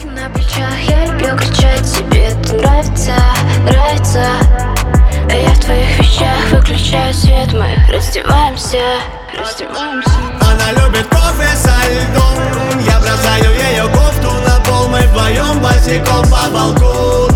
На плечах я люблю кричать, тебе это нравится, нравится. А я в твоих вещах выключаю свет, мы раздеваемся, раздеваемся. Она любит кофе со льдом, я бросаю ее кофту на пол, мы вдвоем босиком по балкону.